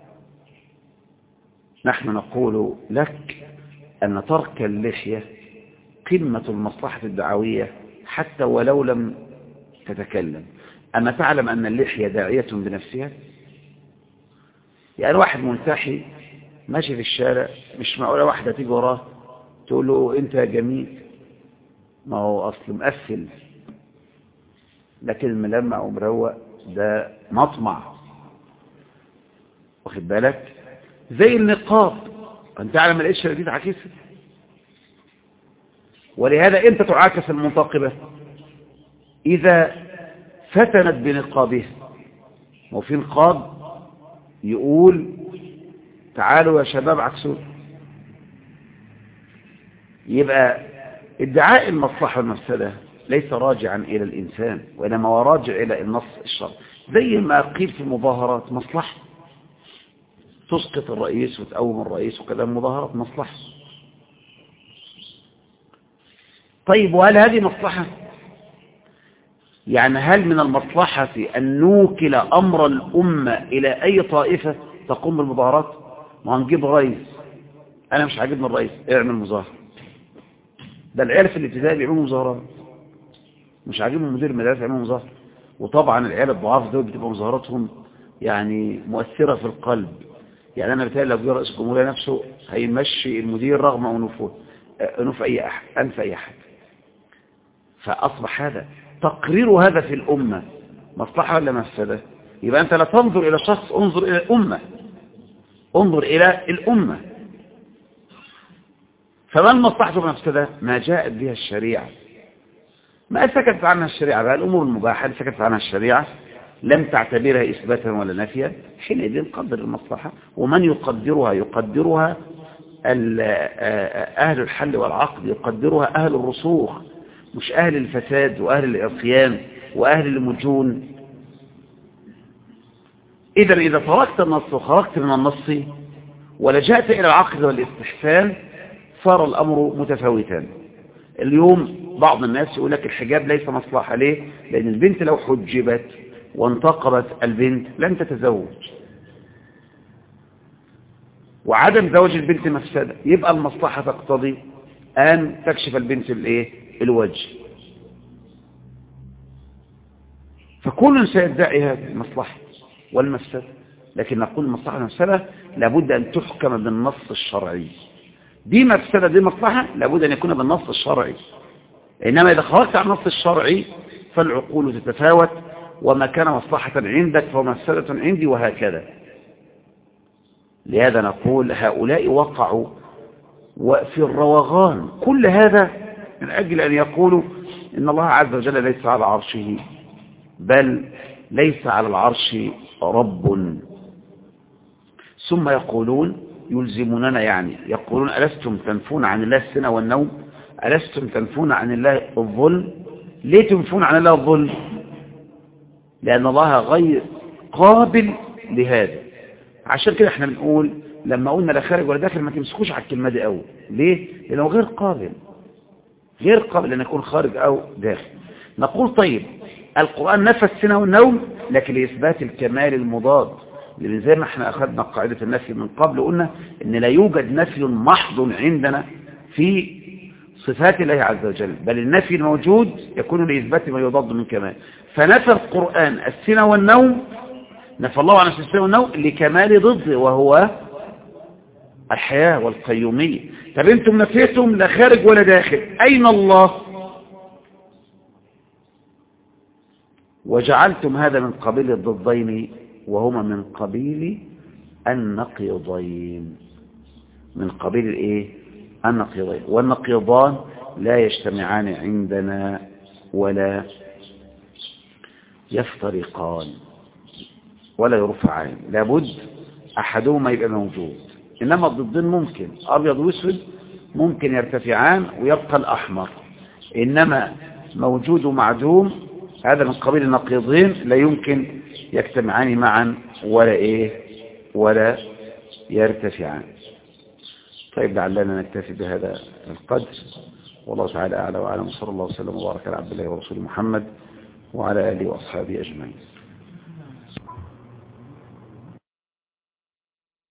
نحن نقول لك أن ترك اللحية قمة المصلحة الدعوية حتى ولو لم تتكلم. أما تعلم أن اللحية داعية بنفسها؟ يعني واحد ملتحي ماشي في الشارع، مش معقولة واحدة تيجي وراه تقول له أنت جميل، ما هو أصل مقفل، لكن ملمع ومروق ده مطمع، واخد بالك؟ زي النقاب، أنت تعلم ما لقيتش دي تعاكسها. ولهذا أنت تعاكس المنتقبة إذا فتنت بنقابها. وفي نقاب يقول تعالوا يا شباب عكسون. يبقى ادعاء المصلحة والمفسدة ليس راجعا إلى الإنسان، وإنما هو راجع إلى النص الشرعي. زي ما قيل في المظاهرات مصلحة، تسقط الرئيس وتقوم الرئيس وكذا، مظاهرات مصلحة. طيب وهل هذه مصلحة؟ يعني هل من المصلحة أن نوكل أمر الأمة إلى أي طائفة تقوم بالمظاهرات؟ ما هنجيب رئيس، أنا مش عاجبني الرئيس، اعمل مظاهرة. ده العيال في الابتدائي بيعملوا مظاهرات، مش عاجبهم مدير المدرسة يعملوا مظاهرة. وطبعا العيال الضعاف دول بتبقى مظاهراتهم يعني مؤثرة في القلب. يعني أنا بتهيألي لو جه رئيس الجمهورية نفسه هيمشي المدير رغم أنوف أي أحد. فأصبح هذا تقرير هذا في الأمة مصلحة ولا مفسدة؟ يبقى أنت لا تنظر إلى شخص، انظر إلى الأمة، انظر إلى الأمة. فما المصلحة والمفسدة؟ ما جاءت بها الشريعة، ما سكتت عنها الشريعة. بقى الأمور المباحة اللي سكتت عنها الشريعة لم تعتبرها إثباتا ولا نفيا، حينئذ نقدر المصلحة. ومن يقدرها أهل الحل والعقد، يقدرها أهل الرسوخ، مش أهل الفساد وأهل العصيان وأهل المجون. إذا تركت النص وخرجت من النص ولجأت إلى العقد والاستحسان صار الأمر متفاوتا. اليوم بعض الناس يقول لك الحجاب ليس مصلحة. ليه؟ لأن البنت لو حجبت وانتقبت البنت لن تتزوج، وعدم زواج البنت مفسدة. يبقى المصلحة تقتضي أن تكشف البنت الوجه. فكل سيدعي هذه المصلحة والمفسدة، لكن نقول المصلحة والمفسدة لابد أن تحكم بالنص الشرعي. دي مفسدة دي مصلحة، لابد أن يكون بالنص الشرعي. إنما إذا خرجت عن النص الشرعي فالعقول تتفاوت، وما كان مصلحة عندك فهو مفسدة عندي، وهكذا. لهذا نقول هؤلاء وقعوا وفي الروغان. كل هذا من أجل أن يقولوا إن الله عز وجل ليس على عرشه، بل ليس على العرش رب. ثم يقولون يلزموننا، يعني يقولون ألستم تنفون عن الله السنة والنوم؟ ألستم تنفون عن الله الظلم؟ ليه تنفون عن الله الظلم؟ لأن الله غير قابل لهذا. عشان كده احنا بنقول لما قلنا لا خارج ولا داخل ما تمسكوش على الكلمة دي قوي. ليه؟ لأنه غير قابل أن يكون خارج أو داخل. نقول طيب القرآن نفى السنة والنوم لكن لإثبات الكمال المضاد، لأن زي ما احنا أخذنا قاعدة النفي من قبل قلنا إن لا يوجد نفي محض عندنا في صفات الله عز وجل، بل النفي الموجود يكون لإثبات ما يضاد من كمال. فنفى القرآن السنة والنوم، نفى الله عن السنة والنوم لكمال ضده وهو الحياة والقيومية. طب انتم نفيتم لا خارج ولا داخل، أين الله؟ وجعلتم هذا من قبيل الضدين وهما من قبيل النقيضين. من قبيل الايه؟ النقيضين. والنقيضان لا يجتمعان عندنا ولا يفترقان ولا يرفعان، لابد أحدهما يبقى موجود. إنما الضدين ممكن أبيض واسود ممكن يرتفعان ويبقى الأحمر، إنما موجود ومعدوم هذا من قبيل النقيضين لا يمكن يجتمعان معا ولا يرتفعان. طيب لعلنا نكتفي بهذا القدر، والله تعالى أعلى وأعلم. صلى الله وسلم وبارك على عبد الله ورسوله محمد وعلى آله وأصحابه أجمعين.